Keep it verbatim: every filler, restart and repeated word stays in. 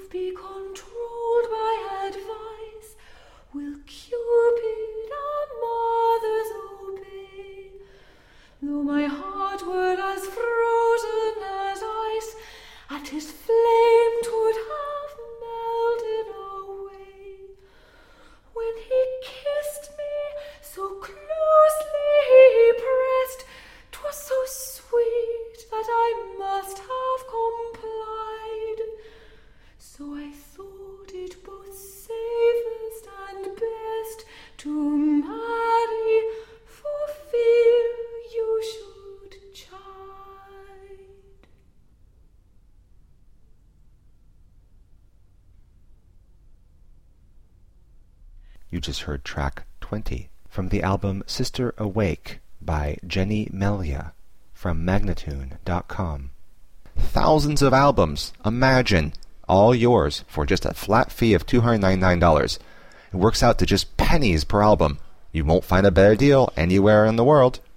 be controlled by advice? Will Cupid our mothers obey? Though my heart were as frozen as ice, at his flame 'twould have melted away. When he kissed me, so closely he pressed, 'twas so sweet that I must have complied. So I thought it both safest and best to marry, for fear you should chide. You just heard track twenty from the album Sister Awake by Jenny Melia from Magnatune dot com. Thousands of albums, imagine, all yours for just a flat fee of two hundred ninety-nine dollars. It works out to just pennies per album. You won't find a better deal anywhere in the world.